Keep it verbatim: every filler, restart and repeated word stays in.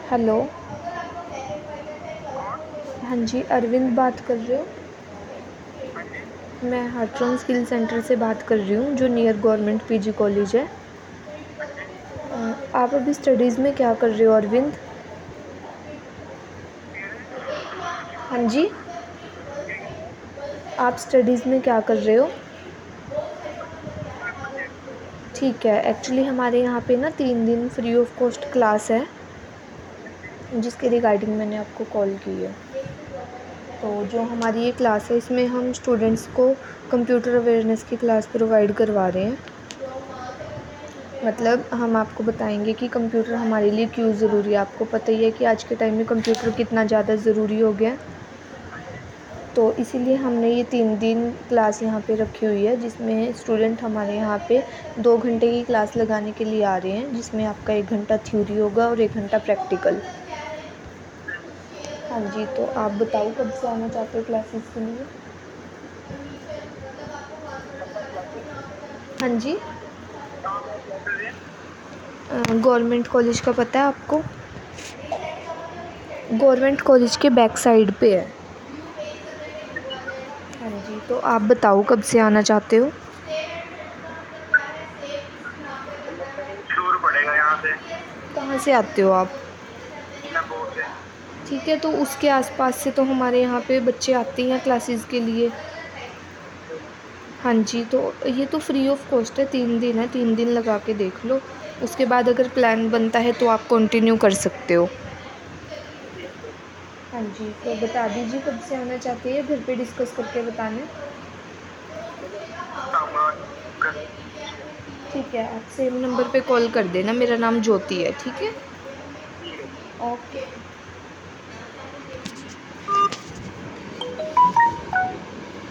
Hello. कौन? हाँ जी, अरविंद बात कर रहे हो? हाँ जी। मैं हार्ट्रॉन स्किल सेंटर से बात कर रही हूँ, जो नियर गवर्नमेंट पीजी कॉलेज है। हाँ जी। अ, आप अभी स्टडीज़ में क्या कर रहे हो अरविंद? क्या है? हाँ जी, क्या कह रहे हो? आप स्टडीज़ में क्या कर रहे हो? मैं फर्स्ट ईयर। ठीक है, एक्चुअली हमारे यहाँ पे ना तीन दिन फ्री ऑफ कॉस्ट क्लास है, हाँ जी। जिसके रिगार्डिंग मैंने आपको कॉल की है। तो जो हमारी ये क्लास है, इसमें हम स्टूडेंट्स को कंप्यूटर अवेयरनेस की क्लास प्रोवाइड करवा रहे हैं। मतलब हम आपको बताएंगे कि कंप्यूटर हमारे लिए क्यों ज़रूरी है। आपको पता ही है कि आज के टाइम में कंप्यूटर कितना ज़्यादा ज़रूरी हो गया है। हाँ जी। तो इसीलिए हमने ये तीन दिन क्लास यहाँ पे रखी हुई है, जिसमें स्टूडेंट हमारे यहाँ पे दो घंटे की क्लास लगाने के लिए आ रहे हैं, जिसमें आपका एक घंटा थ्योरी होगा और एक घंटा प्रैक्टिकल। हम्म, हाँ जी, तो आप बताओ कब से आना चाहते हो क्लासेस के लिए? कब तक क्लासेस? हाँ जी, कहाँ पे क्लासेस है? गवर्नमेंट कॉलेज का पता है आपको? गवर्नमेंट कॉलेज के बैक साइड पे है। अच्छा। हाँ जी, तो आप बताओ कब से आना चाहते हो? मतलब मेरे को दूर पड़ेगा यहाँ से। कहाँ से आते हो आप? लंबोर से। ठीक है, तो उसके आसपास से तो हमारे यहाँ पे बच्चे आते हैं क्लासेस के लिए। हाँ जी, तो ये तो फ्री ऑफ कॉस्ट है, तीन दिन है, तीन दिन लगा के देख लो। उसके बाद अगर प्लान बनता है तो आप कंटिन्यू कर सकते हो। ठीक है। हाँ जी, तो बता दीजिए कब से आना चाहते हैं, घर पे डिस्कस करके बताना। चलो, शाम को कर लेंगे। ठीक है, आप सेम नंबर पे कॉल कर देना, मेरा नाम ज्योति है, ठीक है? ठीक है। ओके।